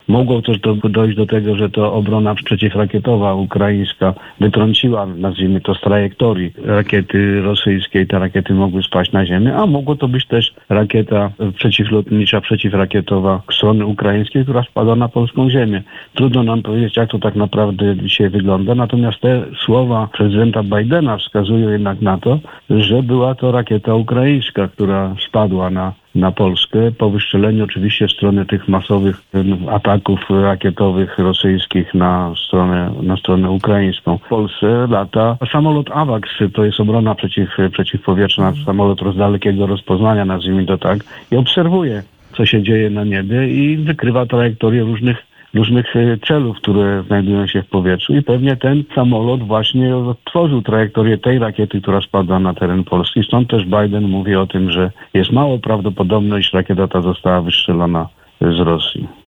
Mogło też dojść do tego, że to obrona przeciwrakietowa ukraińska wytrąciła, nazwijmy to, z trajektorii rakiety rosyjskiej. Te rakiety mogły spaść na ziemię, a mogło to być też rakieta przeciwlotnicza, przeciwrakietowa strony ukraińskiej, która spadła na polską ziemię. Trudno nam powiedzieć, jak to tak naprawdę dzisiaj wygląda, natomiast te słowa prezydenta Bidena wskazują jednak na to, że była to rakieta ukraińska, która spadła na Polskę po wystrzeleniu oczywiście w stronę tych masowych ataków rakietowych rosyjskich na stronę ukraińską. W Polsce lata samolot AWACS, to jest obrona przeciwpowietrzna, samolot dalekiego rozpoznania, nazwijmy to tak, i obserwuje, co się dzieje na niebie i wykrywa trajektorię różnych celów, które znajdują się w powietrzu i pewnie ten samolot właśnie odtworzył trajektorię tej rakiety, która spadła na teren Polski. Stąd też Biden mówi o tym, że jest mało prawdopodobne, iż rakieta ta została wystrzelona z Rosji.